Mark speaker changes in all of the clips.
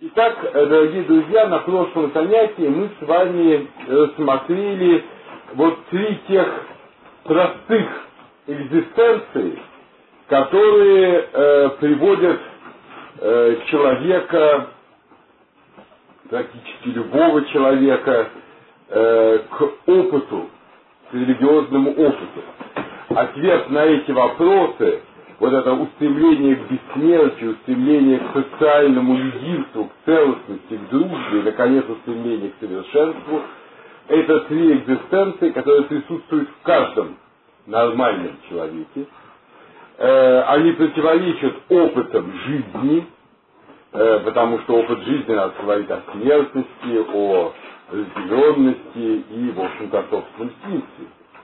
Speaker 1: Итак, дорогие друзья, на прошлом занятии мы с вами рассмотрели вот три тех простых экзистенции, которые приводят человека, практически любого человека, к опыту, к религиозному опыту. Ответ на эти вопросы, вот это устремление к бессмертию, устремление к социальному единству, к целостности, к дружбе и, наконец, устремление к совершенству, это три экзистенции, которые присутствуют в каждом нормальном человеке. Они противоречат опытам жизни, потому что опыт жизни нас говорит о смертности, о разделенности и, в общем-то, о собственном смысле.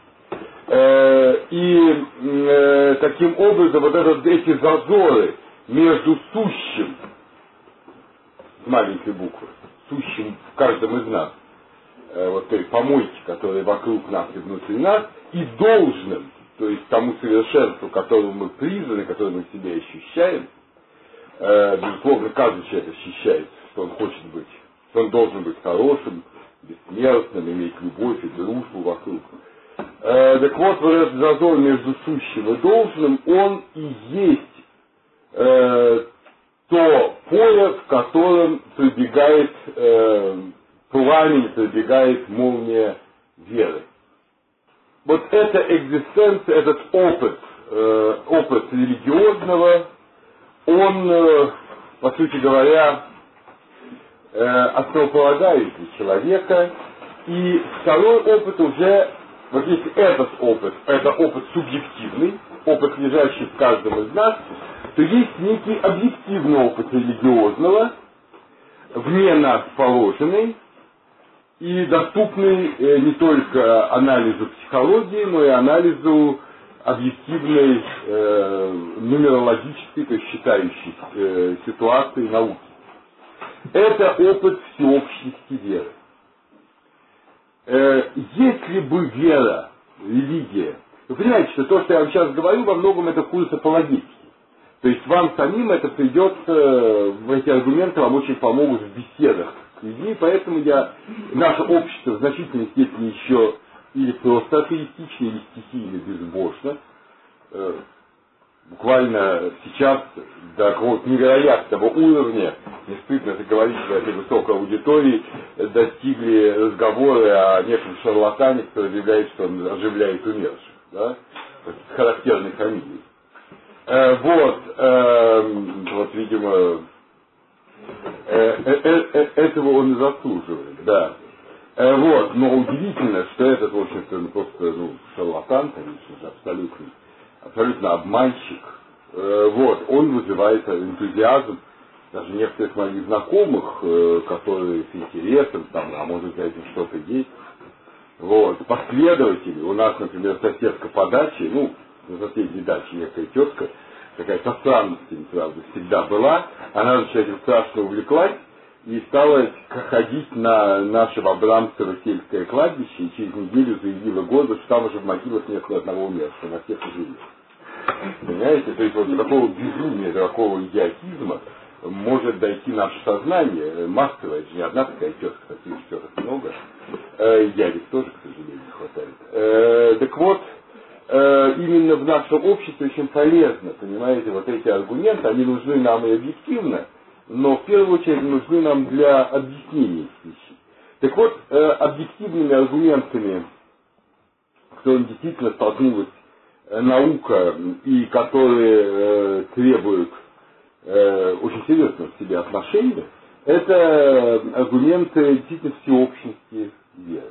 Speaker 1: И таким образом вот эти зазоры между сущим, с маленькой буквы, сущим в каждом из нас, вот той помойки, которая вокруг нас и внутри нас, и должным, то есть тому совершенству, которому мы призваны, которое мы в себе ощущаем, безусловно, каждый человек ощущает, что он хочет быть, что он должен быть хорошим, бессмертным, иметь любовь и дружбу вокруг. Так вот, вот этот зазор между сущим и должным, он и есть то поле, в котором пробегает пламень, пробегает молния веры. Вот эта экзистенция, этот опыт религиозного, он, по сути говоря, основополагающий человека, и второй опыт уже, вот если этот опыт, это опыт субъективный, опыт, лежащий в каждом из нас, то есть некий объективный опыт религиозного, вне нас положенный, и доступный не только анализу психологии, но и анализу объективной нумерологической, то есть считающей ситуации науки. Это опыт всеобщности веры. Если бы вера, религия, вы понимаете, что то, что я вам сейчас говорю, во многом это курс апологетики. То есть вам самим это придется, эти аргументы вам очень помогут в беседах с людьми, поэтому наше общество в значительной степени еще или просто атеистично, или стихийно безбожно. Буквально сейчас до какого-то невероятного уровня, не стыдно это говорить, что этой высокой аудитории достигли разговоры о неком шарлатане, который заявляет, что он оживляет умерших. Да? Характерной фамилией. Вот, видимо, этого он и заслуживает, да. Вот, но удивительно, что этот, в общем-то, просто, шарлатан, конечно же, абсолютно обманщик. Вот, он вызывает энтузиазм даже некоторых моих знакомых, которые с интересом, там, а может за этим что-то есть. Вот, последователи, у нас, например, соседка по даче, на соседней даче некая тетка, такая со странностями, правда, всегда была, она, значит, этим страшно увлеклась и стала ходить на наше Абрамцево сельское кладбище и через неделю заявила году, что там уже в могилах нет ни одного умершего, на всех живых. Понимаете? То есть вот до такого безумия, до такого идиотизма может дойти наше сознание массовое, это же не одна такая тетка, таких теток много, ягод тоже, к сожалению, не хватает. Так вот, именно в нашем обществе очень полезно, понимаете, вот эти аргументы, они нужны нам и объективно, но в первую очередь нужны нам для объяснения этих вещей. Так вот, объективными аргументами, с которыми действительно столкнулась наука и которые требуют очень серьезного к себе отношения, это аргументы действительно всеобщности веры.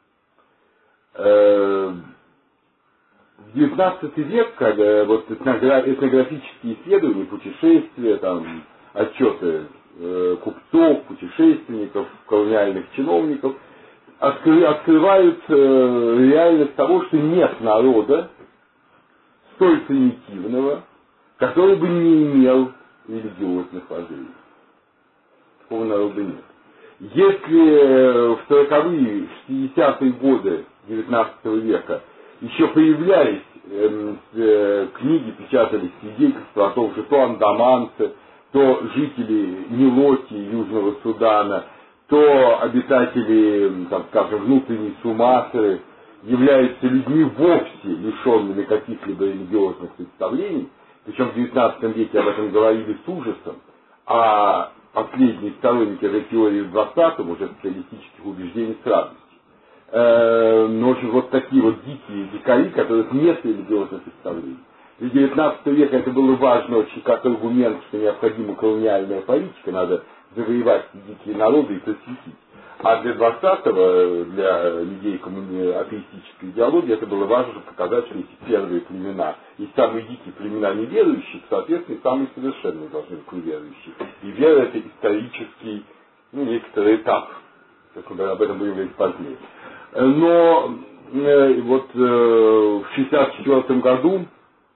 Speaker 1: В XIX век, когда вот этнографические исследования, путешествия, там, отчеты купцов, путешественников, колониальных чиновников, открывают реальность того, что нет народа столь примитивного, который бы не имел религиозных воззрений. Такого народа нет. Если в 40-е, 60-е годы XIX века еще появлялись книги, печатались свидетельства о том, что то андаманцы, то жители Нилоти, Южного Судана, то обитатели, там, скажем, внутренней Суматры являются людьми вовсе лишенными каких-либо религиозных представлений, причем в XIX веке об этом говорили с ужасом, а последние сторонники этой теории в 20-м уже социалистических убеждений с радостью. Но, в общем, вот такие вот дикие дикари, которых нет религиозных представлений. В XIX веке это было важно очень как аргумент, что необходима колониальная политика, надо завоевать дикие народы и просветить. А для 20-го, для людей атеистической идеологии, это было важно, чтобы показать, что эти первые племена, и самые дикие племена неверующих, соответственно, и самые совершенные должны быть неверующие. И вера — это исторический, некоторый этап. Мы об этом будем говорить позднее. Но вот в 1964 году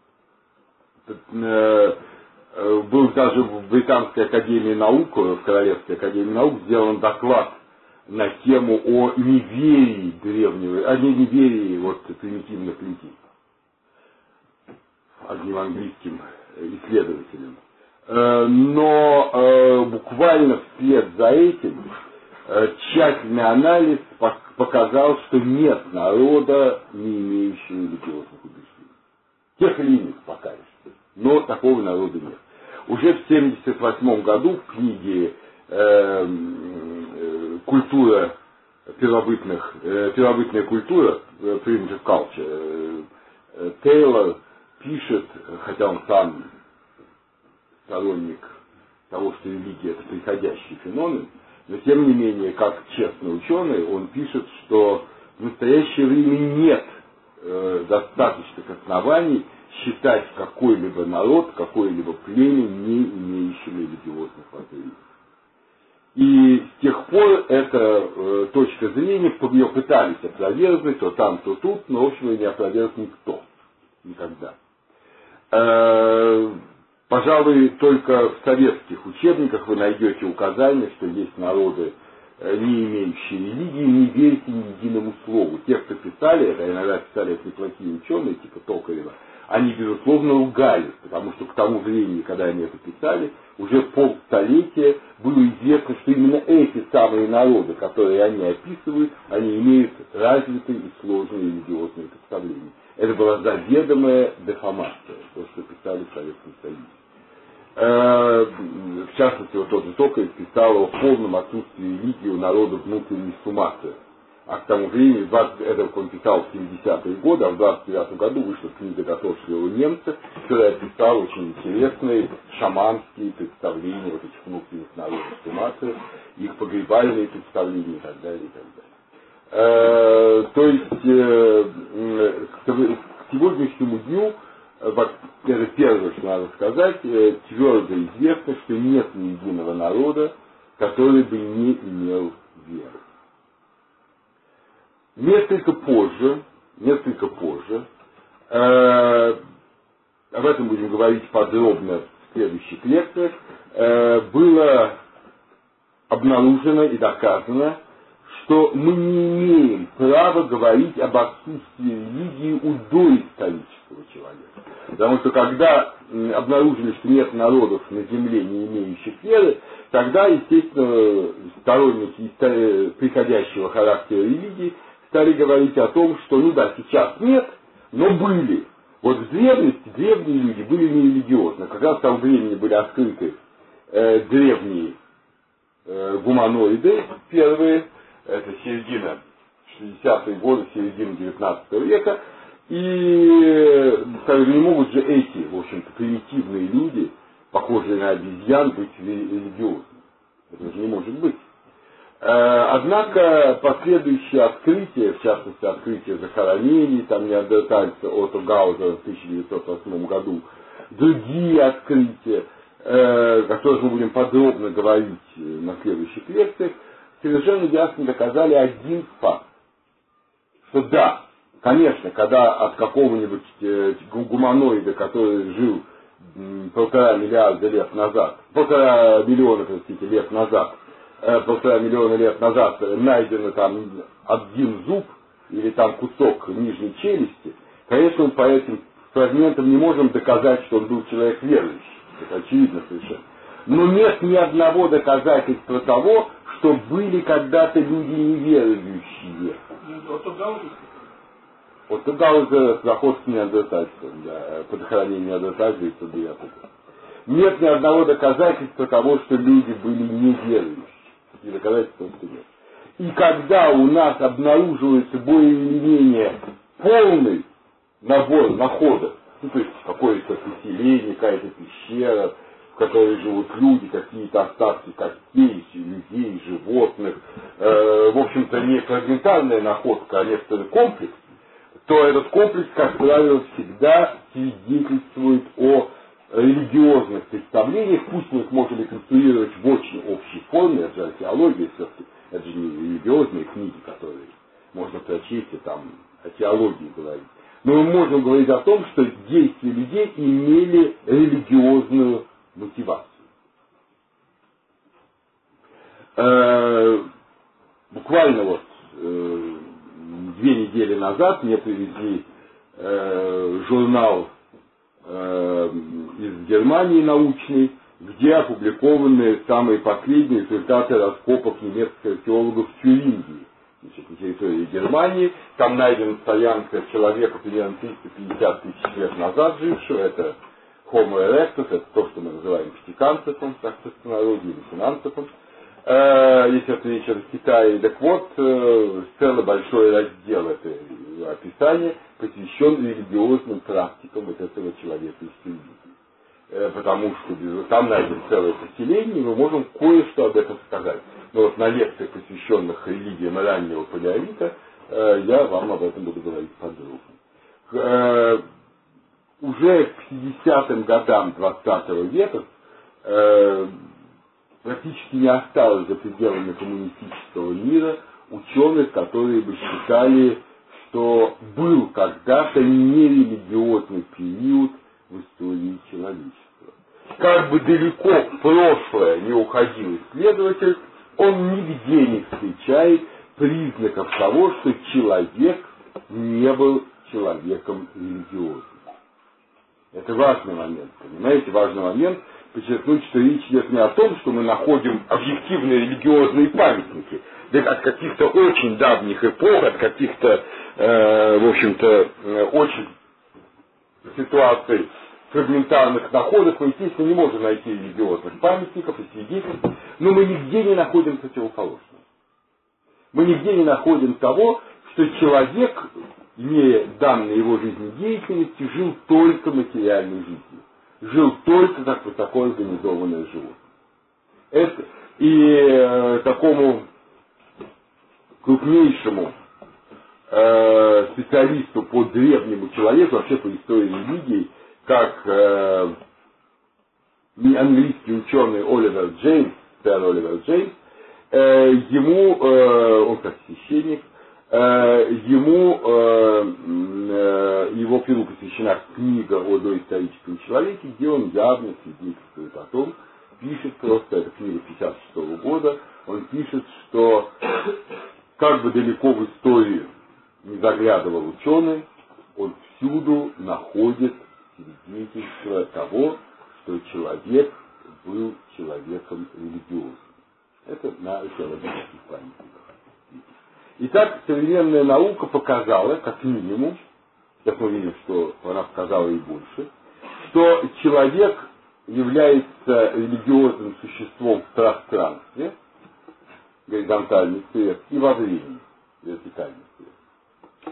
Speaker 1: был даже в Британской академии наук, в Королевской академии наук сделан доклад на тему о неверии древнего, о неверии вот примитивных людей одним английским исследователем. Но буквально вслед за этим тщательный анализ показал, что нет народа, не имеющего религиозных убеждений. Тех или иных пока еще, но такого народа нет. Уже в 1978 году в книге «Культура первобытная культура», Primitive Culture, Тейлор пишет, хотя он сам сторонник того, что религия — это приходящий феномен, но тем не менее, как честный ученый, он пишет, что в настоящее время нет достаточных оснований считать какой-либо народ, какое-либо племя не имеющим религиозных воззрений. И с тех пор эта точка зрения, ее пытались опровергнуть, то там, то тут, но, в общем, не опроверг никто. Никогда. Пожалуй, только в советских учебниках вы найдете указание, что есть народы, не имеющие религии, не верьте ни единому слову. Те, кто писали это, иногда писали это неплохие ученые, типа Токарева, они, безусловно, ругались, потому что к тому времени, когда они это писали, уже полстолетия было известно, что именно эти самые народы, которые они описывают, они имеют развитые и сложные религиозные представления. Это была заведомая деформация, то, что писали в Советском Союзе. В частности, вот тот же Токарев писал о полном отсутствии религии у народа внутренней Суматры. А к тому времени, это он писал в 70-е годы, а в 29 году вышла книга «Дотошливого немца», которая описала очень интересные шаманские представления вот этих внутренних народов Суматры, их погребальные представления и так далее, и так далее. То есть, к сегодняшнему дню, это первое, что надо сказать, твердо известно, что нет ни единого народа, который бы не имел веры. Несколько позже, об этом будем говорить подробно в следующих лекциях, было обнаружено и доказано, что мы не имеем права говорить об отсутствии религии у доисторического человека. Потому что когда обнаружили, что нет народов на земле, не имеющих веры, тогда, естественно, сторонники приходящего характера религии стали говорить о том, что, ну да, сейчас нет, но были. Вот в древности древние люди были нерелигиозны. Как раз в том времени были открыты древние гуманоиды, первые, это середина 60-е годы, середина 19 века, и не могут же эти, в общем-то, примитивные люди, похожие на обезьян, быть религиозными. Это же не может быть. Однако последующие открытия, в частности открытие захоронений, там неандертальца Отто Гаузера в 1908 году, другие открытия, о которых мы будем подробно говорить на следующих лекциях, совершенно ясно доказали один факт. Что да, конечно, когда от какого-нибудь гуманоида, который жил 1,5 миллиарда лет назад, 1,5 миллиона, простите, лет назад, 1,5 миллиона лет назад найдено там один зуб или там кусок нижней челюсти, конечно, мы по этим фрагментам не можем доказать, что он был человек верующий. Это очевидно совершенно. Но нет ни одного доказательства того, что были когда-то люди неверующие. Вот тогда уже заход с неандертальцем, да, под хранение неандертальцев и Садиатука. Нет ни одного доказательства того, что люди были неверующие. Таких доказательств просто нет. И когда у нас обнаруживается более или менее полный набор находок, ну, то есть какое-то поселение, какая-то пещера, в которой живут люди, какие-то остатки костей, людей, животных, в общем-то не фрагментарная находка, а некоторый комплекс, то этот комплекс, как правило, всегда свидетельствует о религиозных представлениях, пусть мы их можем реконструировать в очень общей форме, это же археология все-таки, это же не религиозные книги, которые можно прочесть и там о теологии говорить. Но мы можем говорить о том, что действия людей имели религиозную мотивацию. Буквально вот 2 недели назад мне привезли журнал из Германии научный, где опубликованы самые последние результаты раскопок немецких археологов в Тюрингии, значит, на территории Германии. Там найдена стоянка человека примерно 350 тысяч лет назад жившего, это Homo erectus, это то, что мы называем пятиканцепом, так в простонародье, или финансопом, если это речь о Китае. Так вот, целый большой раздел этого описания посвящен религиозным практикам вот этого человека из Тюрингии. Потому что там найдено целое поселение, и мы можем кое-что об этом сказать. Но вот на лекциях, посвященных религиям раннего палеолита, я вам об этом буду говорить подробно. Уже к 50-м годам 20 века практически не осталось за пределами коммунистического мира ученых, которые бы считали, что был когда-то нерелигиозный период в истории человечества. Как бы далеко в прошлое не уходил исследователь, он нигде не встречает признаков того, что человек не был человеком религиозным. Это важный момент, понимаете, важный момент подчеркнуть, что речь идет не о том, что мы находим объективные религиозные памятники, от каких-то очень давних эпох, от каких-то, в общем-то, очень ситуаций фрагментарных находок, мы, естественно, не можем найти религиозных памятников и свидетельств, но мы нигде не находим противоположного. Мы нигде не находим того, что человек, имея данные его жизнедеятельности, жил только материальной жизнью. Жил только как высоко организованное животное. И такому крупнейшему специалисту по древнему человеку, вообще по истории религии, как английский ученый Оливер Джеймс, сэр Оливер Джеймс, ему, он как священник, ему его перу посвящена книга о доисторическом человеке, где он явно свидетельствует о том, пишет просто, это книга 1956 года, он пишет, что как бы далеко в историю не заглядывал ученый, он всюду находит свидетельство того, что человек был человеком религиозным. Это на археологических памятниках. Итак, современная наука показала, как минимум, сейчас мы видим, что она показала и больше, что человек является религиозным существом в пространстве, горизонтальный свет, и во времени, вертикальный свет.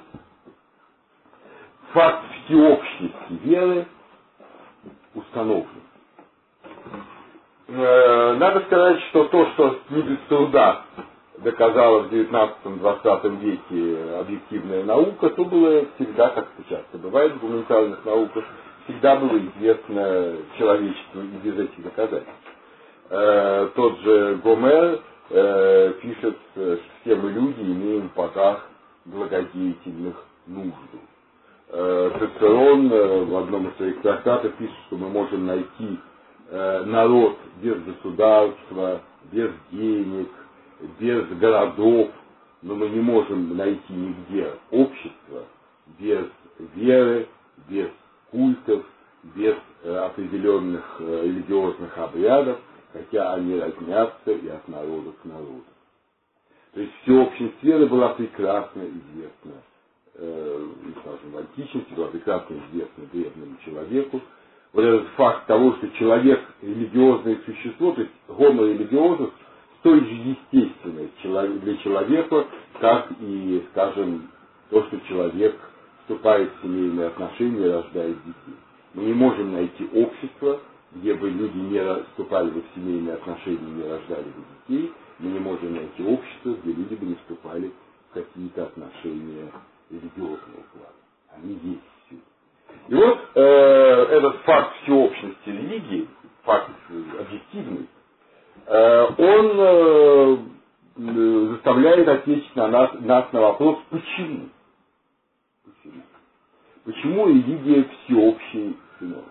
Speaker 1: Факт всеобщности веры установлен. Надо сказать, что то, что не без труда доказала в 19-20 веке объективная наука, то было всегда, как это часто бывает в гуманитарных науках, всегда было известно человечеству и без этих доказательств. Тот же Гомер пишет, что все мы люди имеем в подах благодетельных нужду. Цицерон в одном из своих трактатов пишет, что мы можем найти народ без государства, без денег, без городов, но мы не можем найти нигде общество без веры, без культов, без определенных религиозных обрядов хотя они разнятся и от народа к народу. То есть всеобщность веры была прекрасно известна, скажем, в античности, была прекрасно известна древнему человеку. Вот этот факт того, что человек религиозное существо, то есть homo religiosus, столь же естественное для человека, как и, скажем, то, что человек вступает в семейные отношения и рождает детей. Мы не можем найти общество, где бы люди не вступали бы в семейные отношения и не рождали бы детей. Мы не можем найти общество, где люди бы не вступали в какие-то отношения религиозного плана. Они есть всюду. И вот этот факт всеобщности религии, факт объективный, он заставляет ответить нас на вопрос, почему? Почему религия всеобщий феномен?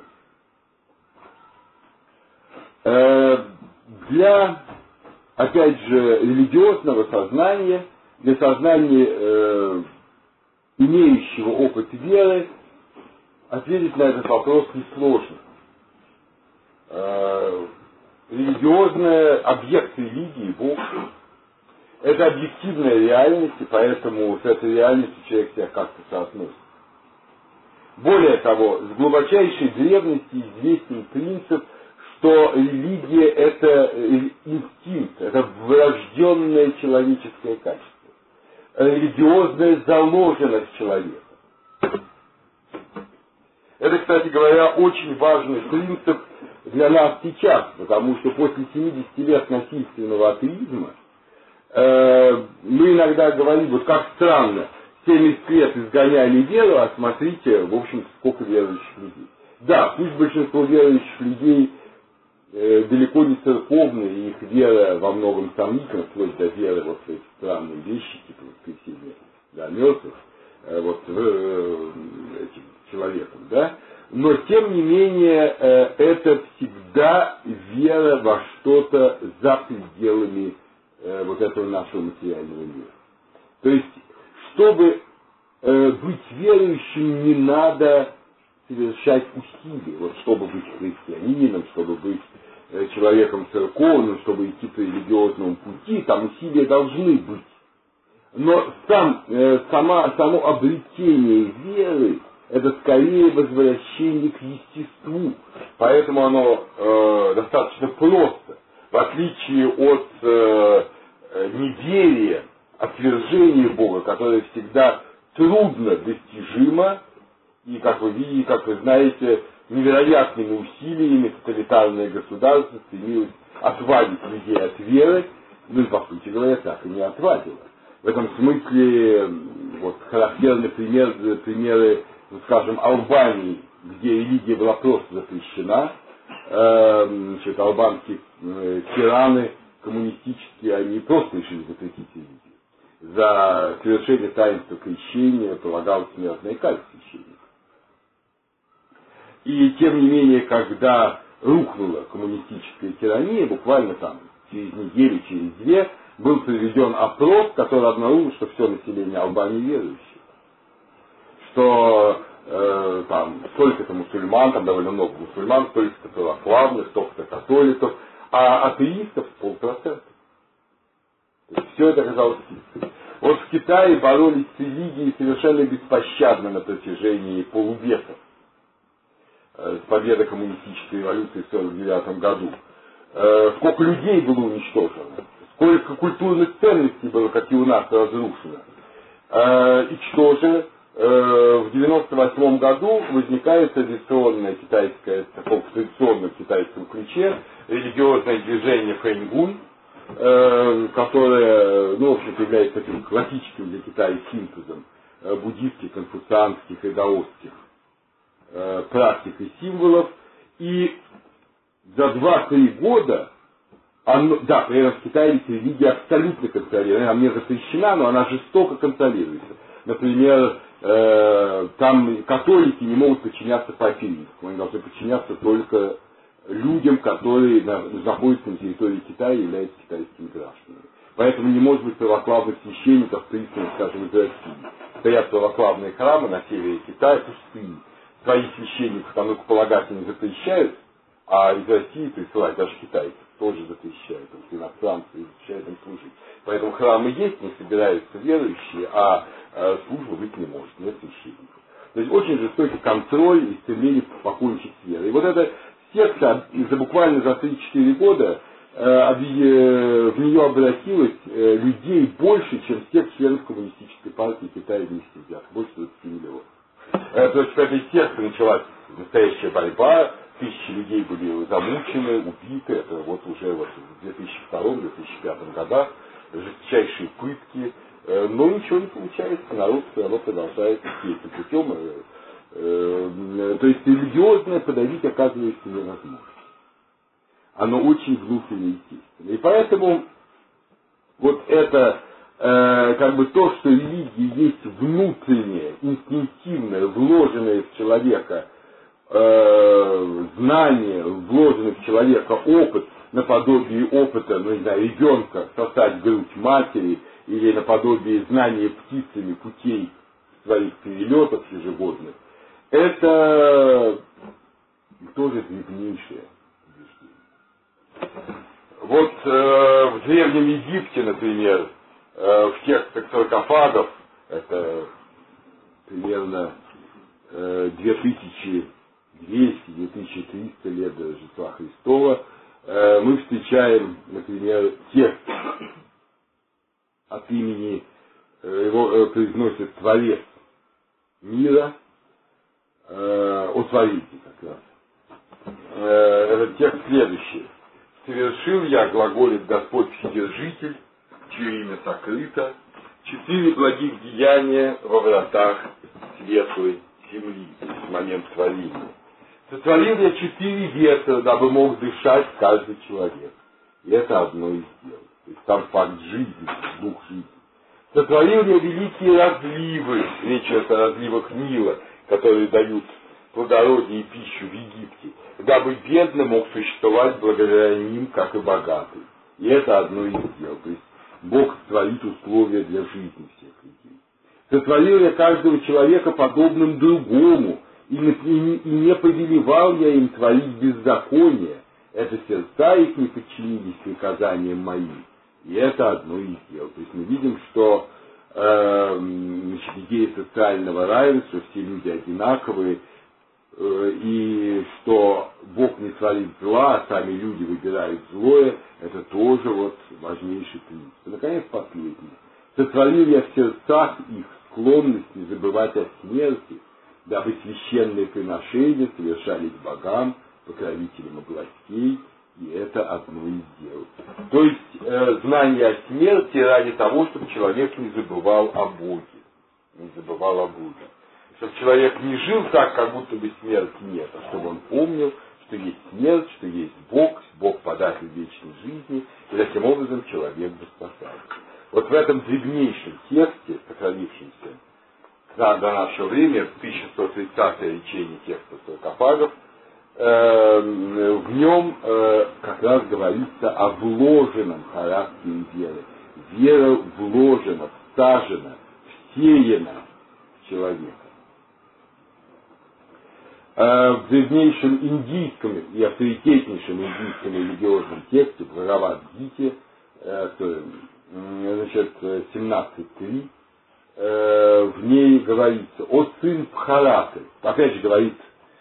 Speaker 1: Для, опять же, религиозного сознания, для сознания, имеющего опыт веры, ответить на этот вопрос несложно. Религиозный объект религии, Бог, это объективная реальность, и поэтому с этой реальностью человек себя как-то соотносит. Более того, с глубочайшей древности известен принцип, что религия – это инстинкт, это врожденное человеческое качество, религиозная заложенность человека. Это, кстати говоря, очень важный принцип для нас сейчас, потому что после 70 лет насильственного атеизма мы иногда говорим, вот как странно, 70 лет изгоняли веру, а смотрите, в общем, сколько верующих людей. Да, пусть большинство верующих людей далеко не церковные, и их вера во многом сомнительна, вплоть до веры вот в эти странные вещи, типа воскресения мертвых, вот этим человеком, да, но тем не менее это всегда вера во что-то за пределами вот этого нашего материального мира. То есть, чтобы быть верующим, не надо совершать усилий, вот чтобы быть христианином, чтобы быть человеком церковным, чтобы идти по религиозному пути, там усилия должны быть. Но само обретение веры – это скорее возвращение к естеству. Поэтому оно достаточно просто. В отличие от неверия, отвержения Бога, которое всегда трудно достижимо, и, как вы видите, как вы знаете, невероятными усилиями тоталитарное государство стремилось отвадить людей от веры, ну и, по сути говоря, так и не отвадило. В этом смысле вот, характерны примеры, ну, скажем, Албании, где религия была просто запрещена. Значит, албанские тираны коммунистические, они просто решили запретить религию. За совершение таинства крещения полагалась смертная казнь священника. И тем не менее, когда рухнула коммунистическая тирания, буквально там через неделю, через две, был проведен опрос, который обнаружил, что все население Албании верующее. Что там столько-то мусульман, там довольно много мусульман, столько-то православных, столько-то католиков, а атеистов 0,5%. То есть все это оказалось чисто. Вот в Китае боролись с религией совершенно беспощадно на протяжении полувека. С победой коммунистической революции в 1949 году. Сколько людей было уничтожено, сколько культурных ценностей было, как и у нас, разрушено. И что же? В 1998 году возникает традиционное китайское, в таком традиционном китайском ключе, религиозное движение Фэньгун, которое, ну, в общем-то, является таким классическим для Китая синтезом буддистских, конфуцианских и даосских практик и символов. И за 2-3 года, да, при этом в Китае религия абсолютно контролируется, она не запрещена, но она жестоко контролируется. Например, там католики не могут подчиняться папе римскому, они должны подчиняться только людям, которые находятся на территории Китая и являются китайскими гражданами. Поэтому не может быть православных священников, присланных, скажем, из России. Стоят православные храмы на севере Китая, пустые. Своих священников там рукополагать не запрещают, а из России присылать даже китайцев. тоже запрещает, потому что иностранцы запрещают им служить. Поэтому храмы есть, не собираются верующие, а служба быть не может, нет священников. То есть очень жестокий контроль и стремление покончить с верой. И вот эта секта буквально за 3-4 года в нее обратилось людей больше, чем всех членов коммунистической партии Китая вместе взятых, больше 20 миллионов. То есть в этой секте началась настоящая борьба, тысячи людей были замучены, убиты, это вот уже вот в 2002-2005 годах, жесточайшие пытки, но ничего не получается, народ все равно продолжает идти этим путем, то есть религиозное подавить оказывается невозможно. Оно очень внутренне естественно. И поэтому вот это как бы то, что религия есть внутреннее, инстинктивное, вложенное в человека знание, вложенный в человека опыт, наподобие опыта, ну не знаю, ребенка сосать грудь матери, или наподобие знания птицами путей своих перелетов ежегодных, это тоже древнейшее убеждение. Вот в Древнем Египте, например, в текстах саркофагов, это примерно 2200-2300 лет до Рождества Христова, мы встречаем, например, текст от имени, его произносит Творец мира, о Творителе как раз. Этот текст следующий. «Совершил я, глаголит Господь Вседержитель, чье имя сокрыто, 4 благих деяния во вратах светлой земли», то есть в момент творения. «Сотворил я 4 ветра, дабы мог дышать каждый человек». И это одно из дел. То есть там факт жизни, дух жизни. «Сотворил я великие разливы», речь идет о разливах Нила, которые дают плодородие и пищу в Египте, дабы бедный мог существовать благодаря ним, как и богатый. И это одно из дел. То есть Бог творит условия для жизни всех людей. «Сотворил я каждого человека подобным другому, и не повелевал я им творить беззаконие. Это сердца их не подчинились приказаниям моим». И это одно из дел. То есть мы видим, что идея социального равенства, все люди одинаковые, и что Бог не творит зла, а сами люди выбирают злое, это тоже вот важнейший принцип. И, наконец, последний. «Сотворил я в сердцах их склонность не забывать о смерти, дабы священные приношения совершались богам, покровителям областей». И это одно из дел. То есть знание о смерти ради того, чтобы человек не забывал о Боге. Не забывал о Боге. Чтобы человек не жил так, как будто бы смерти нет, а чтобы он помнил, что есть смерть, что есть Бог, Бог податель вечной жизни, и таким образом человек спасается. Вот в этом древнейшем тексте, сохранившемся до нашего времени, 1130 речение текста саркофагов, в нем как раз говорится о вложенном характере веры. Вера вложена, всажена, всеяна в человека. В древнейшем индийском и авторитетнейшем индийском религиозном тексте Бхагавад-гите, значит, 17.3, в ней говорится: «О сын Бхараты», опять же говорит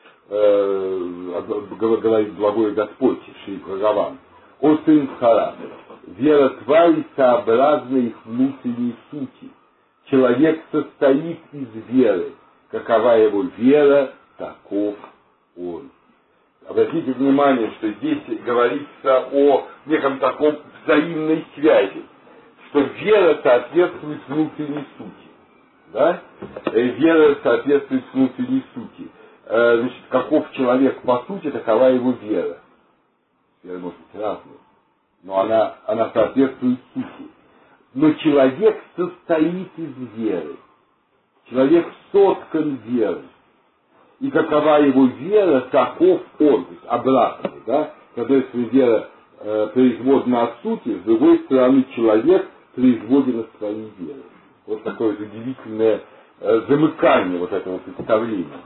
Speaker 1: благой Господь, Шри Бхагаван: «О сын Бхараты, вера тварей сообразна их внутренней сути. Человек состоит из веры. Какова его вера, таков он». Обратите внимание, что здесь говорится о неком таком взаимной связи, что вера соответствует внутренней сути. Да? Вера соответствует внутренней сути. Значит, каков человек по сути, такова его вера. Вера может быть разная, но она соответствует сути. Но человек состоит из веры. Человек соткан верой. И какова его вера, таков он. То есть обратный, да? Когда если вера производна от сути, с другой стороны человек производен от своей веры. Вот такое вот удивительное замыкание вот этого представления.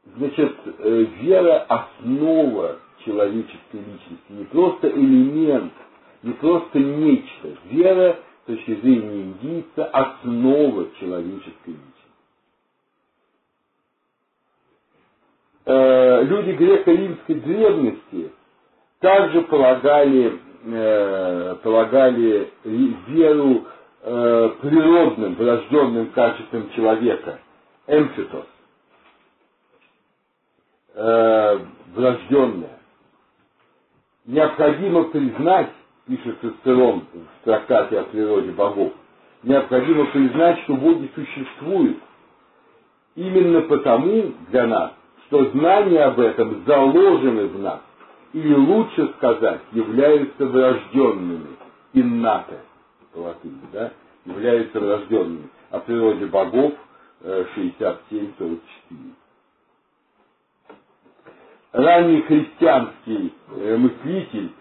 Speaker 1: Значит, вера – основа человеческой личности, не просто элемент, не просто нечто. Вера, с точки зрения индийца, основа человеческой личности. Люди греко-римской древности также полагали веру природным, врожденным качеством человека, эмфитос, врожденное. Необходимо признать, пишет Цицерон в трактате о природе богов, необходимо признать, что боги существуют именно потому для нас, что знания об этом заложены в нас, или лучше сказать, являются врожденными, иннате, по латыни, да, являются врожденными. О природе богов 67-44. Ранний христианский мыслитель,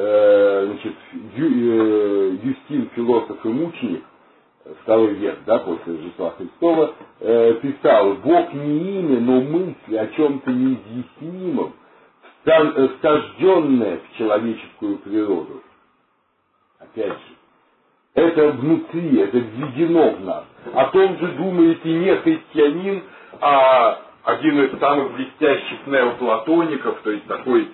Speaker 1: Юстин, философ и мученик, II век, да, после Рождества Христова, писал: «Бог не имя, но мысль о чем-то неизъяснимом, втожденное в человеческую природу». Опять же, это внутри, это введено в нас. О том же думает и не христианин, а один из самых блестящих неоплатоников, то есть такой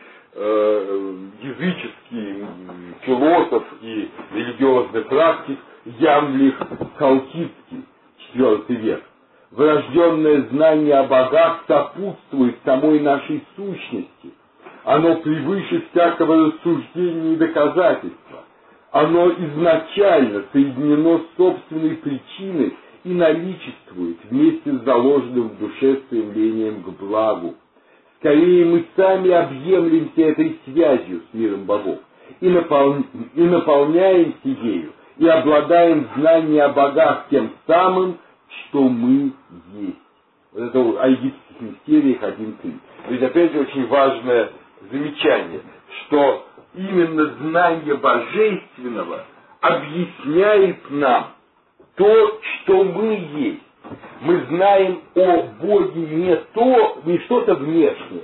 Speaker 1: языческий философ и религиозный практик Ямлих Халкидский, IV век. Врожденное знание о богах сопутствует самой нашей сущности. Оно превыше всякого рассуждения и доказательства. Оно изначально соединено с собственной причиной и наличествует вместе с заложенным в душе стремлением к благу. Скорее мы сами объемлемся этой связью с миром богов и наполняемся ею, и обладаем знанием о богах тем самым, что мы есть. Вот это о египетских мистериях 1.3. То есть, опять же, очень важное замечание, что именно знание божественного объясняет нам то, что мы есть. Мы знаем о Боге не что-то внешнее,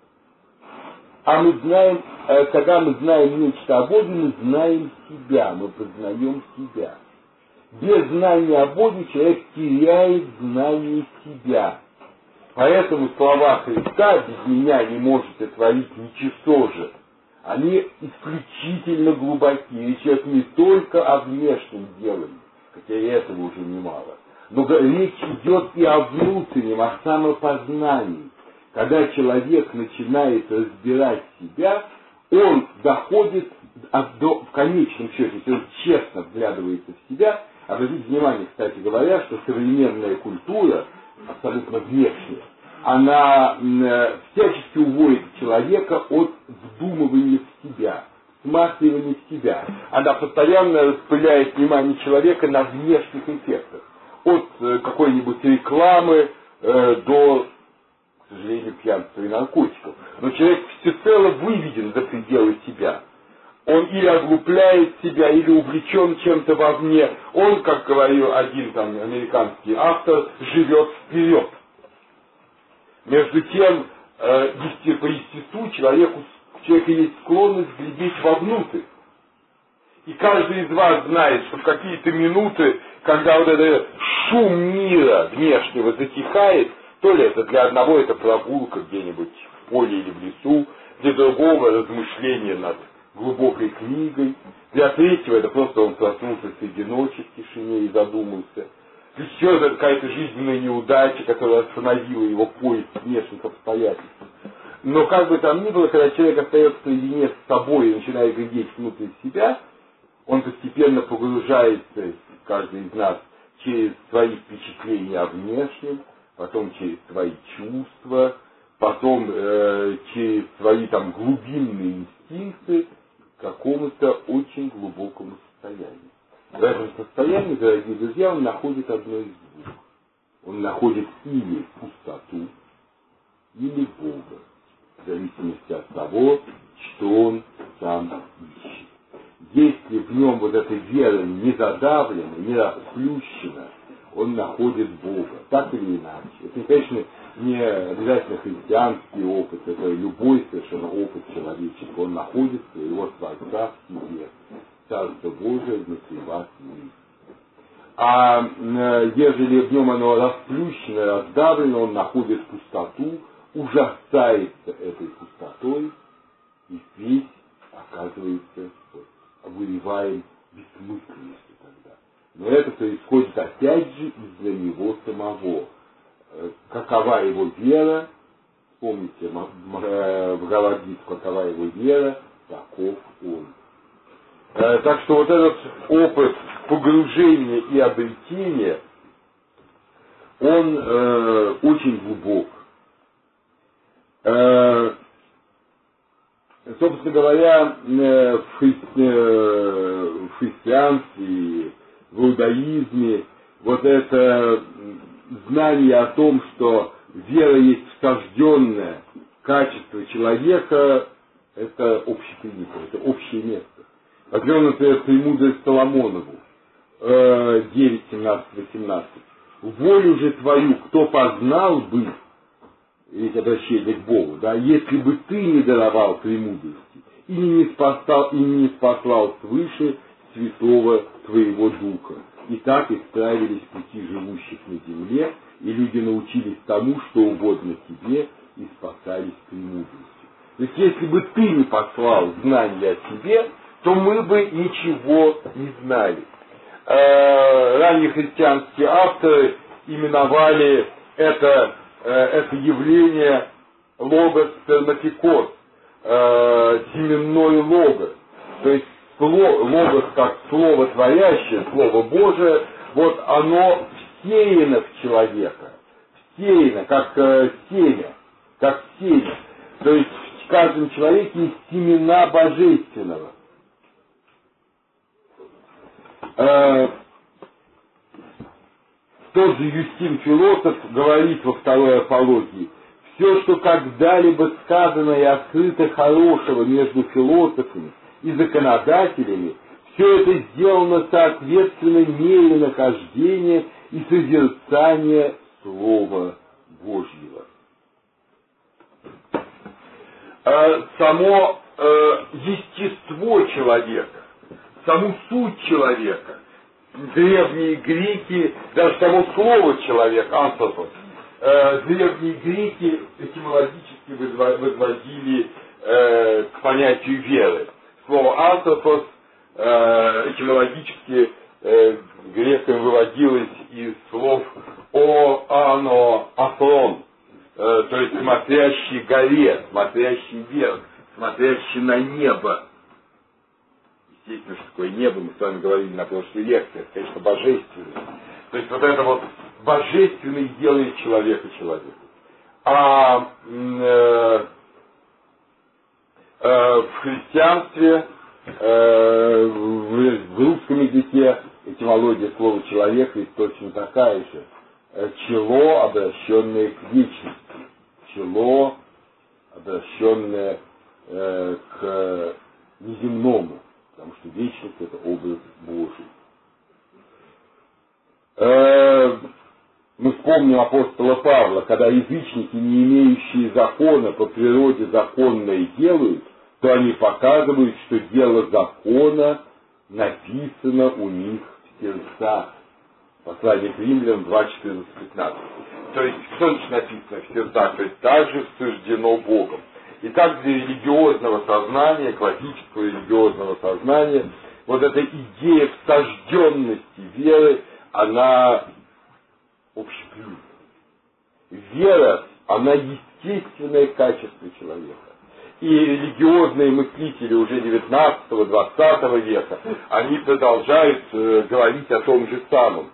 Speaker 1: а мы знаем, когда мы знаем нечто о Боге, мы знаем себя, мы познаем себя. Без знания о Боге человек теряет знание себя. Поэтому слова Христа «без меня не можете творить ничего же», они исключительно глубоки. Речь идет не только о внешнем делании, хотя и этого уже немало, но речь идет и о внутреннем, о самопознании. Когда человек начинает разбирать себя, он доходит в конечном счете, если он честно вглядывается в себя. Обратите внимание, кстати говоря, что современная культура, абсолютно внешняя, она всячески уводит человека от вдумывания в себя, всматривания в себя. Она постоянно распыляет внимание человека на внешних эффектах. От какой-нибудь рекламы до, к сожалению, пьянства и наркотиков. Но человек всецело выведен за пределы себя. Он или оглупляет себя, или увлечен чем-то вовне. Он, как говорил один там американский автор, живет вперед. Между тем, по естеству у человека есть склонность глядеть вовнутрь. И каждый из вас знает, что в какие-то минуты, когда вот этот шум мира внешнего затихает, то ли это для одного это прогулка где-нибудь в поле или в лесу, для другого размышление над глубокой книгой, для третьего это просто он проснулся среди ночи в тишине и задумался. Еще это какая-то жизненная неудача, которая остановила его поиск внешних обстоятельств. Но как бы там ни было, когда человек остается наедине с собой и начинает глядеть внутрь себя, он постепенно погружается, каждый из нас, через свои впечатления о внешнем, потом через свои чувства, потом через свои там глубинные инстинкты к какому-то очень глубокому состоянию. В этом состоянии, дорогие друзья, он находит одно из двух. Он находит или пустоту, или Бога, в зависимости от того, что он сам ищет. Если в нем вот эта вера не задавлена, не расплющена, он находит Бога, так или иначе. Это, конечно, не обязательно христианский опыт, это любой совершенно опыт человеческий, он находит своего Творца в себе, Царство Божие внутри вас есть. А ежели в нем оно расплющено, раздавлено, он находит пустоту, ужасается этой пустотой, и весь оказывается вырываем бессмысленностью тогда. Но это происходит опять же из-за него самого. Какова его вера, помните, Бхагавад-гите, какова его вера, таков он. Так что вот этот опыт погружения и обретения, он очень глубок. Собственно говоря, в христианстве, в иудаизме вот это знание о том, что вера есть врожденное качество человека, это общепринято, это общее место. Например, «Премудрость Соломонову» 9, 17, 18. «Волю же твою, кто познал бы», ведь обращение к Богу, да, если бы ты не даровал премудрости и не спаслал свыше святого твоего духа. И так исправились пути живущих на земле, и люди научились тому, что угодно тебе, и спасались премудростью». То есть, если бы ты не послал знания о себе, то мы бы ничего не знали. Ранние христианские авторы именовали это явление логос сперматикос, семенной логос. То есть логос как слово творящее, слово Божие, вот оно всеяно в человека, всеяно, как семя. То есть в каждом человеке есть семена божественного. Тот же Юстин Философ говорит во второй апологии: все, что когда-либо сказано и открыто хорошего между философами и законодателями, все это сделано соответственно мере нахождения и созерцания Слова Божьего. Само естество человека, саму суть человека, древние греки, даже само слово человек, анθρωпос, древние греки этимологически возводили к понятию веры. Слово анθρωпос этимологически грекам выводилось из слов о, ано, афрон, то есть смотрящий горе, смотрящий вверх, смотрящий на небо. Естественно, что такое небо, мы с вами говорили на прошлой лекции, это, конечно, божественное. То есть вот это вот божественное делает человека человеком. А в христианстве, в русском языке этимология слова «человек» есть точно такая же. Чело, обращенное к вечности. Чело, обращенное к неземному. Потому что вечность — это образ Божий. Мы вспомним апостола Павла: когда язычники, не имеющие закона, по природе законное делают, то они показывают, что дело закона написано у них в сердцах. Послание к Римлянам 2, 14, 15. То есть, что значит написано в сердцах? То есть, также суждено Богом. И так для религиозного сознания, классического религиозного сознания, вот эта идея всожденности веры, она общепринята. Вера, она естественное качество человека. И религиозные мыслители уже 19-20 века, они продолжают говорить о том же самом.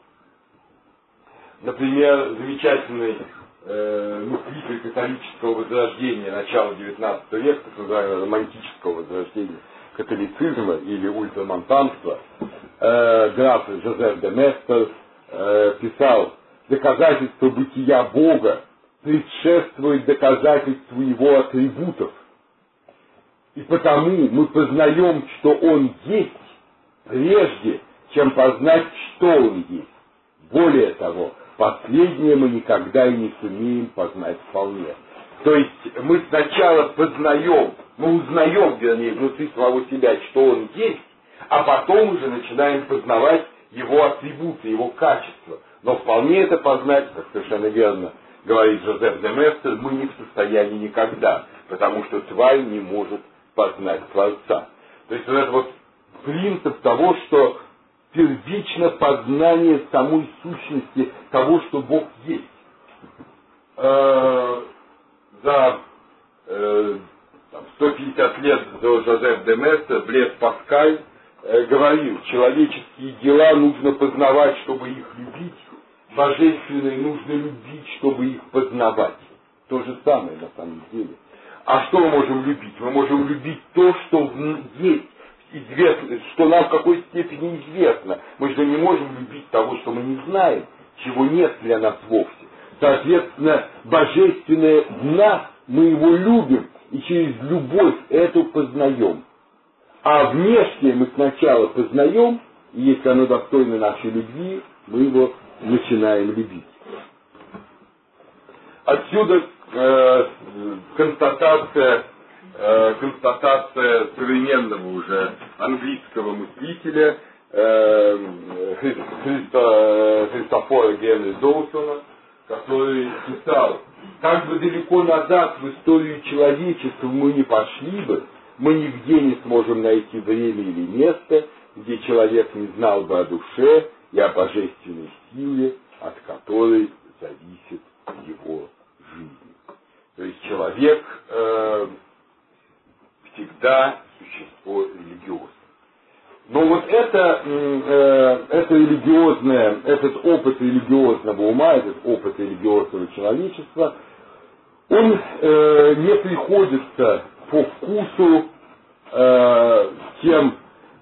Speaker 1: Например, замечательный мыслитель католического возрождения начала XIX века, так называемого романтического возрождения католицизма или ультрамонтанства, граф Жозеф де Местер писал: доказательство бытия Бога предшествует доказательству его атрибутов. И потому мы познаем, что он есть, прежде чем познать, что он есть. Более того, последнее мы никогда и не сумеем познать вполне. То есть мы сначала познаем, мы узнаем, вернее, внутри самого себя, что он есть, а потом уже начинаем познавать его атрибуты, его качества. Но вполне это познать, как совершенно верно говорит Жозеф де Местер, мы не в состоянии никогда, потому что тварь не может познать Творца. То есть вот это вот принцип того, что первично познание самой сущности того, что Бог есть. За 150 лет до Жозеф де Местер Блес Паскаль говорил, человеческие дела нужно познавать, чтобы их любить, божественные нужно любить, чтобы их познавать. То же самое на самом деле. А что мы можем любить? Мы можем любить то, что есть, известно, что нам в какой степени известно. Мы же не можем любить того, что мы не знаем, чего нет для нас вовсе. Соответственно, божественное в нас, мы его любим, и через любовь эту познаем. А внешнее мы сначала познаем, и если оно достойно нашей любви, мы его начинаем любить. Отсюда констатация современного уже английского мыслителя Христофора Генри Доусона, который писал: как бы далеко назад в историю человечества мы не пошли бы, мы нигде не сможем найти время или место, где человек не знал бы о душе и о божественной силе, от которой зависит его жизнь. То есть человек всегда существо религиозное. Но вот это религиозное, этот опыт религиозного ума, этот опыт религиозного человечества, он не приходится по вкусу тем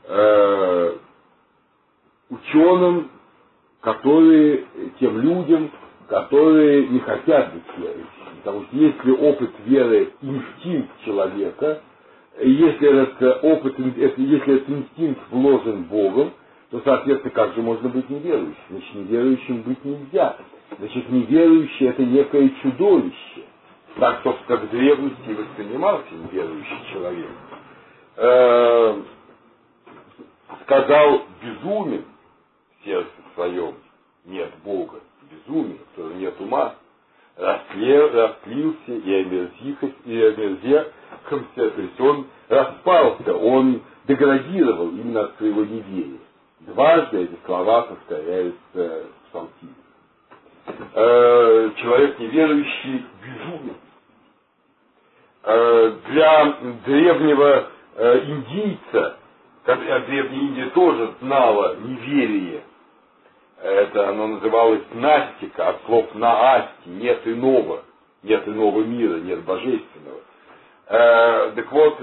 Speaker 1: ученым, тем людям, которые не хотят быть верующими. Потому что если опыт веры инстинкт человека, если этот инстинкт вложен Богом, то, соответственно, как же можно быть неверующим? Значит, неверующим быть нельзя. Значит, неверующий — это некое чудовище. Так, собственно, в древности воспринимался неверующий человек. Сказал: безумен в сердце своем нет Бога. Безумен, в котором нет ума. Растлился и омерзехся, то есть он распался, он деградировал именно от своего неверия. Дважды эти слова повторяются в Псалтире. Человек неверующий безумен. Для древнего индийца, древняя Индия тоже знала неверие. Это оно называлось настика, от слов наасти, нет иного мира, нет божественного. Так вот,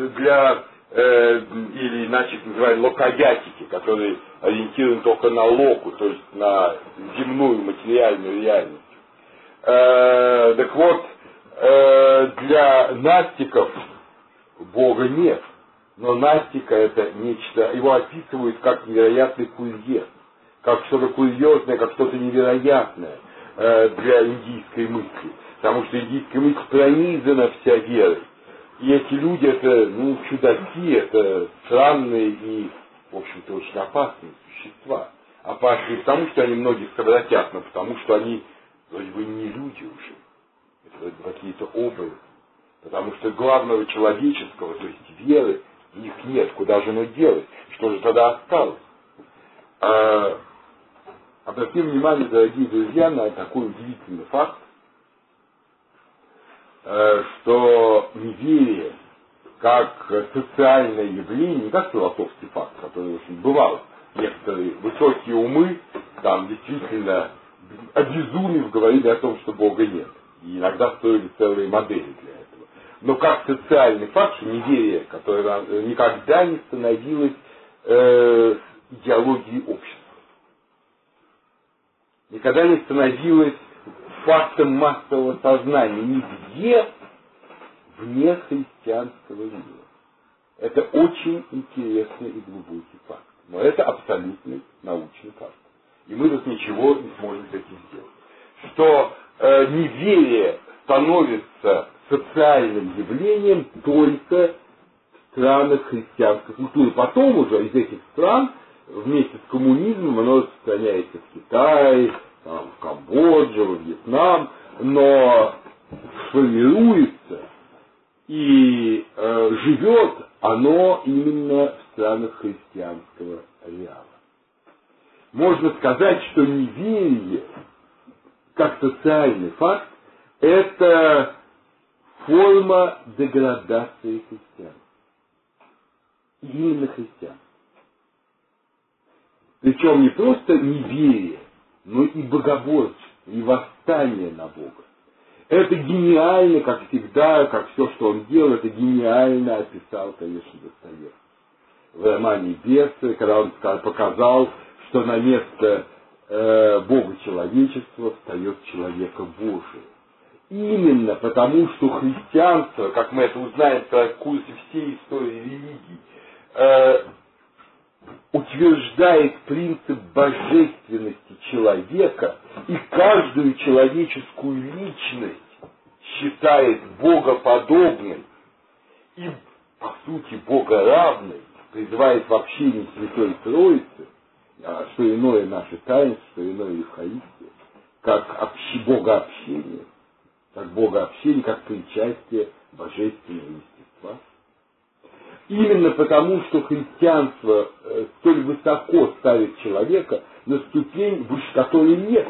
Speaker 1: или иначе называют локаятики, которые ориентированы только на локу, то есть на земную материальную реальность. Так вот, для настиков Бога нет, но настика — это нечто, его описывают как невероятный курьез, как что-то курьезное, как что-то невероятное для индийской мысли. Потому что индийская мысль пронизана вся верой. И эти люди — это, чудаки, это странные и, в общем-то, очень опасные существа. Опасные потому, что они многих совратят, но потому, что они вроде бы не люди уже. Это какие-то образы. Потому что главного человеческого, то есть веры, в них нет. Куда же оно делать? Что же тогда осталось? Обратим внимание, дорогие друзья, на такой удивительный факт, что неверие как социальное явление, не как философский факт, который очень бывал. Некоторые высокие умы там действительно, обезумев, говорили о том, что Бога нет. И иногда строили целые модели для этого. Но как социальный факт, что неверие, которое никогда не становилось идеологией общества. Никогда не становилось фактом массового сознания нигде вне христианского мира. Это очень интересный и глубокий факт. Но это абсолютный научный факт. И мы тут ничего не сможем с этим сделать. что неверие становится социальным явлением только в странах христианской культуры. Потом уже из этих стран вместе с коммунизмом оно распространяется в Китай, там, в Камбодже, во Вьетнам, но формируется и живет оно именно в странах христианского ареала. Можно сказать, что неверие, как социальный факт, это форма деградации христиан. Именно христиан. Причем не просто неверие, но и богоборчество, и восстание на Бога. Это гениально, как всегда, как все, что он делал, это гениально описал, конечно, Достоевский. В романе «Бесы», когда он показал, что на место Бога человечества встает человека Божие. Именно потому, что христианство, как мы это узнаем в курсе всей истории религий, утверждает принцип божественности человека и каждую человеческую личность считает богоподобной и, по сути, богоравной, призывает в общении Святой Троицы, что иное наше таинство, что иное Евхаристия, как богообщение, как причастие божественного естества. Именно потому, что христианство столь высоко ставит человека на ступень, выше которой нет.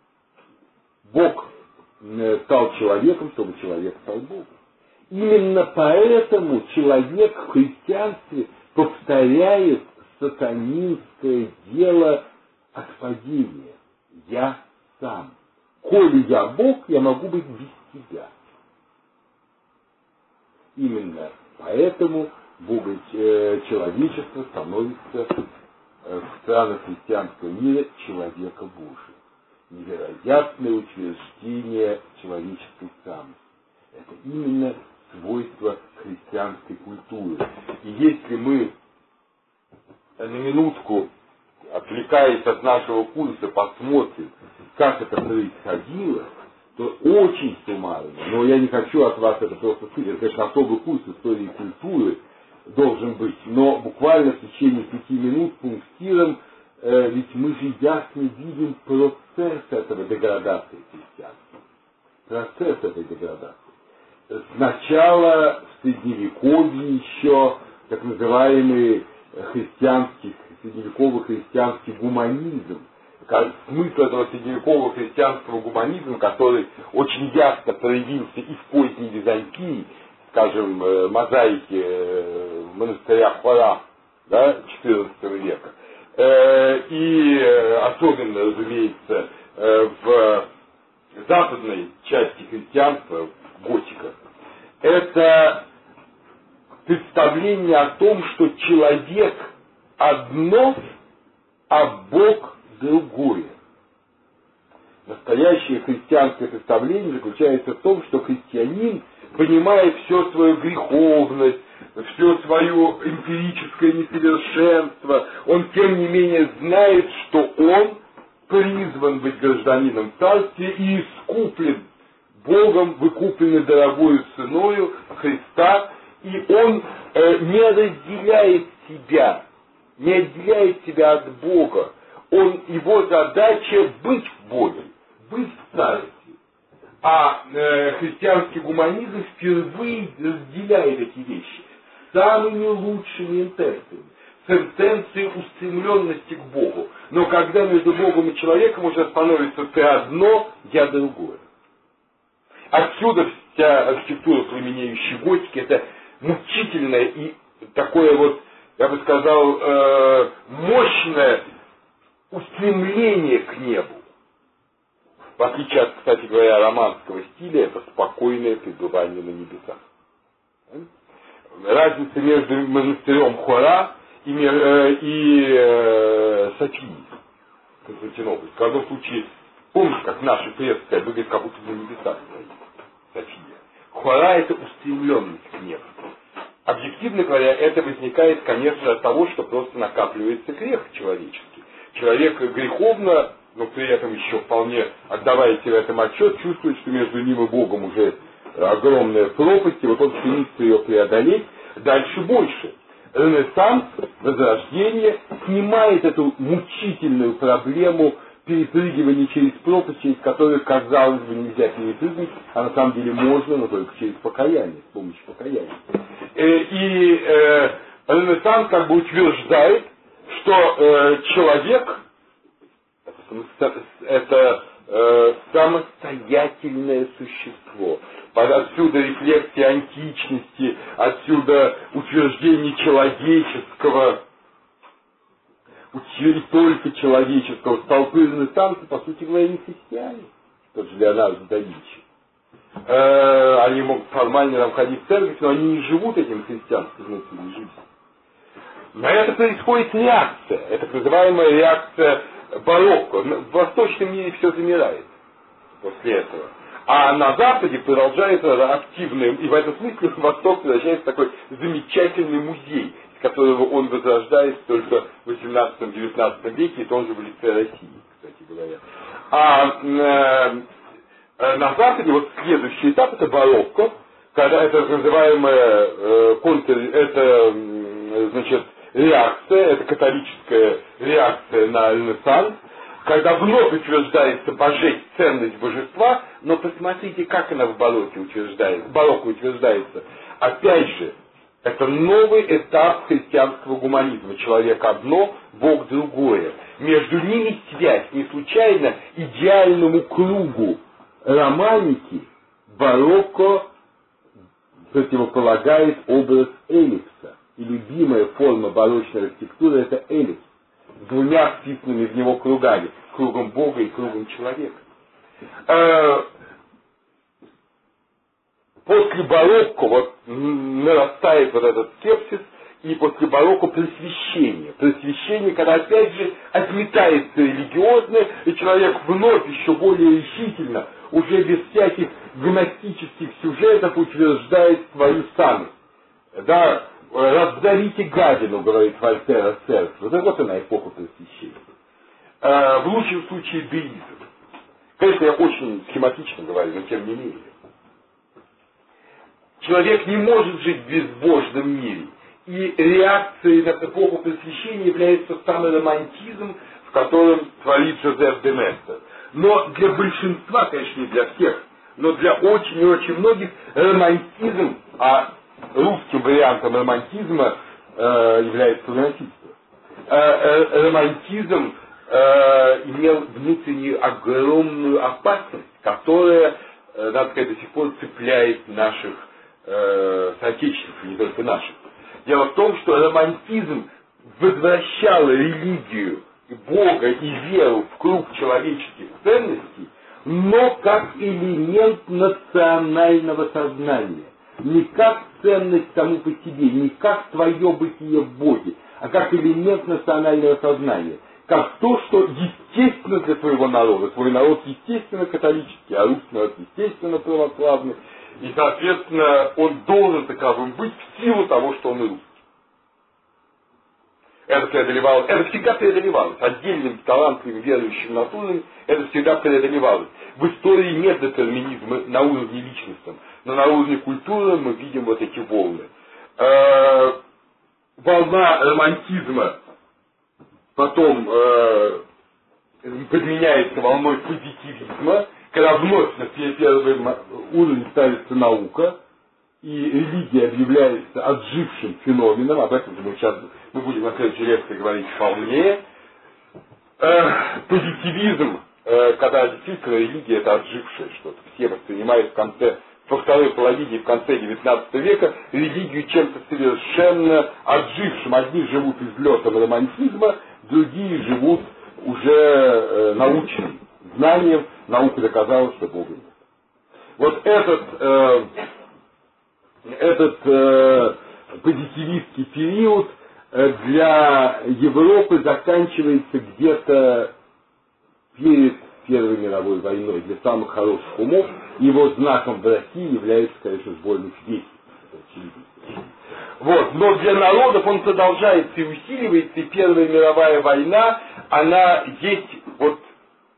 Speaker 1: Бог стал человеком, чтобы человек стал Богом. Именно поэтому человек в христианстве повторяет сатанинское дело отпадения. Я сам. Коли я Бог, я могу быть без тебя. Именно поэтому человечество становится в странах христианского мира человека Божия. Невероятное утверждение человеческой самости. Это именно свойство христианской культуры. И если мы на минутку, отвлекаясь от нашего курса, посмотрим, как это происходило, то очень суммарно, но я не хочу от вас это просто слышать, это, конечно, особый курс истории и культуры должен быть, но буквально в течение 5 минут пунктиром, ведь мы же ясно видим процесс этого деградации христианства. Процесс этой деградации. Сначала в Средневековье еще так называемый средневековый христианский гуманизм. Смысл этого средневекового христианского гуманизма, который очень ясно проявился и в поздней Византии, скажем, мозаики монастыря Хора, да, XIV века, и особенно, разумеется, в западной части христианства, готика, это представление о том, что человек одно, а Бог другое. Настоящее христианское представление заключается в том, что христианин, понимая всю свою греховность, все свое эмпирическое несовершенство, он тем не менее знает, что он призван быть гражданином царствия и искуплен Богом, выкупленный дорогою ценою Христа, и он не разделяет себя, не отделяет себя от Бога. Его задача быть в Боге, быть в царстве. А христианский гуманизм впервые разделяет эти вещи самыми лучшими интенциями. С интенцией устремленности к Богу. Но когда между Богом и человеком уже становится ты одно, я другое. Отсюда вся архитектура пламенеющей готики, это мучительное и такое вот, я бы сказал, мощное устремление к небу. В отличие от, кстати говоря, романского стиля, это спокойное пребывание на небесах. Разница между монастырем Хора и Софией Константинополь. В одном случае, помните, как наша Трестская выглядит, как будто на небесах стоит София. Хора — это устремленность к небу. Объективно говоря, это возникает, конечно, от того, что просто накапливается грех человеческий. Человек греховно но при этом еще вполне отдавая себе в этом отчет, чувствует, что между ним и Богом уже огромная пропасть, и вот он стремится ее преодолеть, дальше больше. Ренессанс, Возрождение снимает эту мучительную проблему перепрыгивания через пропасть, через которую, казалось бы, нельзя перепрыгнуть, а на самом деле можно, но только через покаяние, с помощью покаяния. И Ренессанс как бы утверждает, что человек это самостоятельное существо. Отсюда рефлексия античности, отсюда утверждение человеческого, и только человеческого. Столпы Ренессанса, по сути говоря, не христиане. Тот же Леонардо да Винчи. Они могут формально там ходить в церковь, но они не живут этим христианским внутренней жизнью. На это происходит реакция. Это так называемая реакция барокко. В восточном мире все замирает после этого. А на Западе продолжается активное, и в этом смысле Восток превращается в такой замечательный музей, из которого он возрождается только в 18-19 веке, и тоже в лице России, кстати говоря. А на Западе вот следующий этап это барокко, когда это так называемая реакция, это католическая реакция на Ренессанс, когда вновь утверждается ценность божества, но посмотрите, как она в барокко утверждается. Опять же, это новый этап христианского гуманизма. Человек одно, Бог другое. Между ними связь. Не случайно идеальному кругу романики барокко противополагает образ эллипса. И любимая форма барочной архитектуры это эллипс. С двумя вписанными в него кругами. Кругом Бога и кругом человека. После барокко вот нарастает вот этот скепсис, и после барокко просвещение. Просвещение, когда опять же отметается религиозное, и человек вновь еще более решительно, уже без всяких гностических сюжетов утверждает свою самость. Да, «Раздарите гадину», говорит Вольтер о церкви. Вот это она эпоха просвещения. В лучшем случае деизм. Конечно, я очень схематично говорю, но тем не менее. Человек не может жить в безбожном мире. И реакцией на эпоху просвещения является самый романтизм, в котором творит Жозеф де Местер. Но для большинства, конечно, не для всех, но для очень и очень многих романтизм, а русским вариантом романтизма является романтизм. Романтизм имел внутреннюю огромную опасность, которая, надо сказать, до сих пор цепляет наших соотечественников, не только наших. Дело в том, что романтизм возвращал религию, Бога и веру в круг человеческих ценностей, но как элемент национального сознания. Не как ценность саму по себе, не как твое бытие в Боге, а как элемент национального сознания. Как то, что естественно для твоего народа. Твой народ естественно католический, а русский народ естественно православный. И, соответственно, он должен таковым быть в силу того, что он русский. Это всегда преодолевалось. Отдельным талантливым верующим натурам это всегда преодолевалось. В истории нет детерминизма на уровне личностном, но на уровне культуры мы видим вот эти волны. Волна романтизма потом подменяется волной позитивизма, когда вновь на первый уровень ставится наука, и религия объявляется отжившим феноменом, об этом мы будем на следующей лекции говорить вполне. Позитивизм, когда действительно религия это отжившее что-то, все воспринимают во второй половине и в конце XIX века религию чем-то совершенно отжившим. Одни живут излетом романтизма, другие живут уже научным знанием. Наука доказала, что Бога нет. Вот этот позитивистский период для Европы заканчивается где-то перед Первой мировой войной. Для самых хороших умов его знаком в России является, конечно, сборник «Весть». Вот. Но для народов он продолжается и усиливается, и Первая мировая война, она есть вот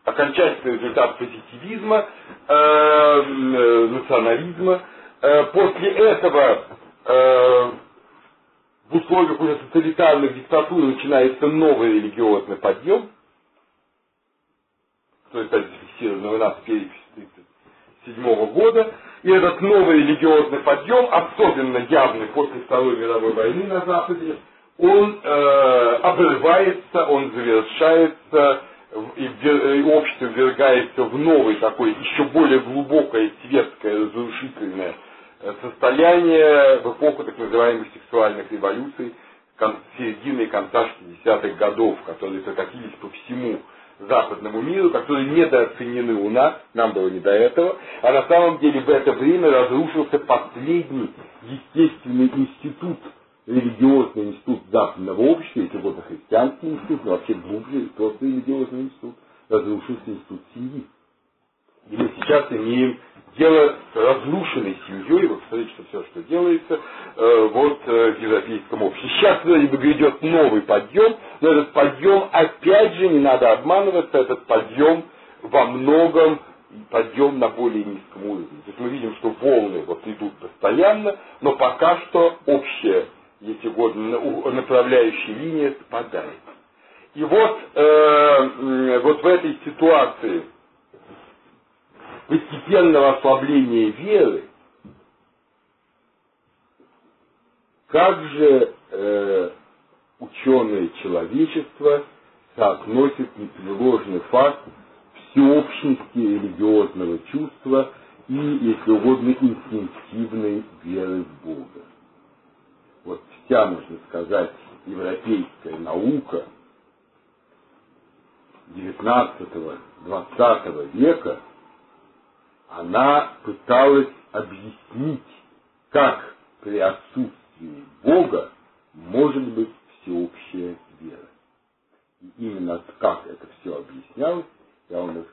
Speaker 1: окончательный результат позитивизма, национализма. После этого в условиях уже тоталитарных диктатур начинается новый религиозный подъем, то есть зафиксированный у нас перепись 1937 года. И этот новый религиозный подъем, особенно явный после Второй мировой войны на Западе, он обрывается, он завершается, и общество ввергается в новый такой, еще более глубокое, светское, разрушительное состояние в эпоху так называемых сексуальных революций середины и конца 60-х годов, которые прокатились по всему западному миру, которые недооценены у нас, нам было не до этого, а на самом деле в это время разрушился последний естественный институт, религиозный институт западного общества, если угодно христианский институт, но вообще глубже, просто религиозный институт, разрушился институт семьи. И мы сейчас имеем дело с разрушенной семьей, вы посмотрите, что все, что делается в европейском обществе. Сейчас вроде бы грядет новый подъем, но этот подъем, опять же, не надо обманываться, этот подъем во многом подъем на более низком уровне. То есть мы видим, что волны вот идут постоянно, но пока что общая, если угодно, направляющая линия спадает. И вот в этой ситуации постепенного ослабления веры, как же ученые человечества соотносят непреложный факт всеобщности религиозного чувства и, если угодно, инстинктивной веры в Бога. Вот вся, можно сказать, европейская наука XIX-XX века, она пыталась объяснить, как при отсутствии Бога может быть всеобщая вера. И именно как это все объяснялось, я вам